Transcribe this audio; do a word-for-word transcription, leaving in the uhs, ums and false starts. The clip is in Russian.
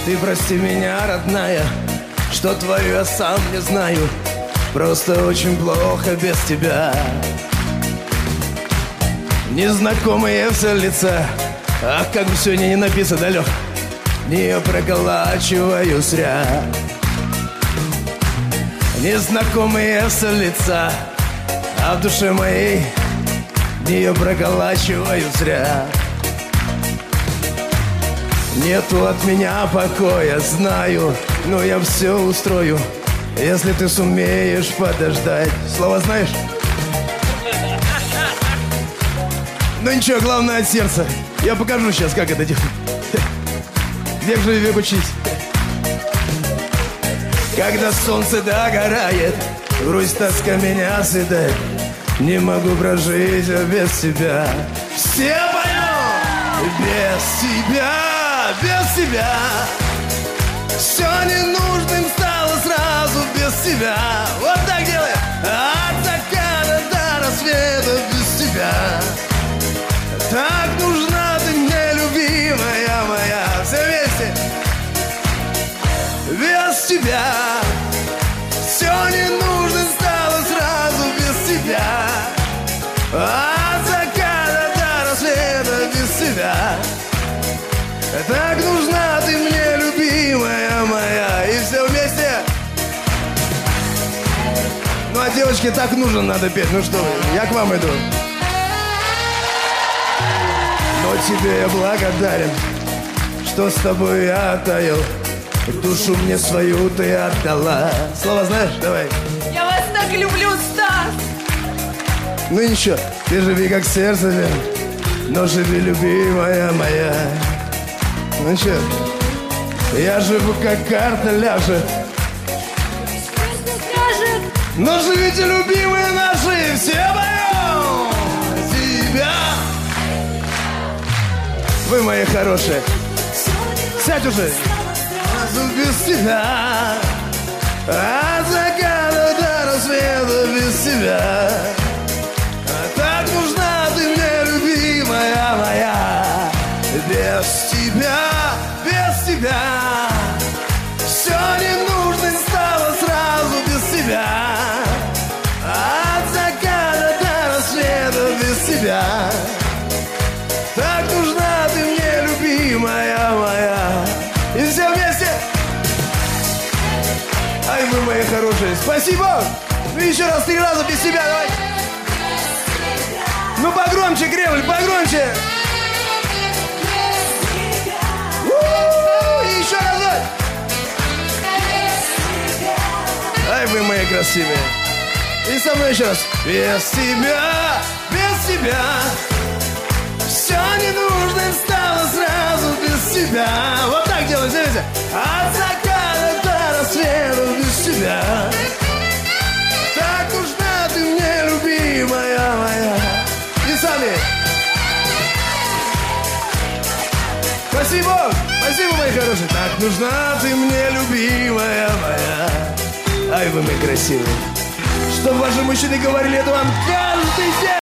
Ты прости меня, родная, что творю я сам не знаю. Просто очень плохо без тебя. Незнакомые все лица, ах, как бы сегодня не написано, да, Лёх? Не проколачиваю зря. Незнакомые все лица, а в душе моей не проколачиваю зря. Нету от меня покоя, знаю, но я все устрою, если ты сумеешь подождать. Слово знаешь? Ну ничего, главное от сердца. Я покажу сейчас, как это делать. Век живи, век учись. Когда солнце догорает, грусть, тоска меня съедает. Не могу прожить без тебя. Все поем! Без тебя, без тебя. Все ненужным стало сразу без тебя. Вот так делай. От заката до рассвета без тебя. Так нужна ты мне, любимая моя. Все вместе. Без тебя. Все ненужным стало сразу без тебя. От заката до рассвета без тебя. Так нужна ты мне, любимая моя. И все вместе. Ну а девочке так нужно надо петь. Ну что вы, я к вам иду. Но тебе я благодарен, что с тобой я оттаял. Душу мне свою ты отдала. Слово знаешь? Давай. Я вас так люблю, Стас. Ну ничего, ты живи как сердце, но живи, любимая моя. Ну что, я живу как карта ляжет. Но живите, любимые наши, все поем тебя. Вы мои хорошие. Сядь уже. Без тебя. От заката до рассвета без тебя. Так нужна ты мне, любимая моя. Без тебя, без тебя. Все ненужным стало сразу без тебя. От заката до рассвета без тебя. Так нужна ты мне, любимая моя. И все вместе. Ай, вы мои хорошие. Спасибо. Ну еще раз, три раза без тебя, давай. Ну погромче, Кремль, погромче. У-у-у, и еще разок. Ай, вы мои красивые. И со мной еще раз. Без тебя, без тебя. Все ненужным стало сразу без тебя. Вот так делаем, смотрите. От заката до рассвета без тебя. Так нужна ты мне, любимая моя. И сами. Спасибо, спасибо, мои хорошие. Так нужна ты мне, любимая моя. Ай, вы мои красивые. Чтоб ваши мужчины говорили это вам каждый день.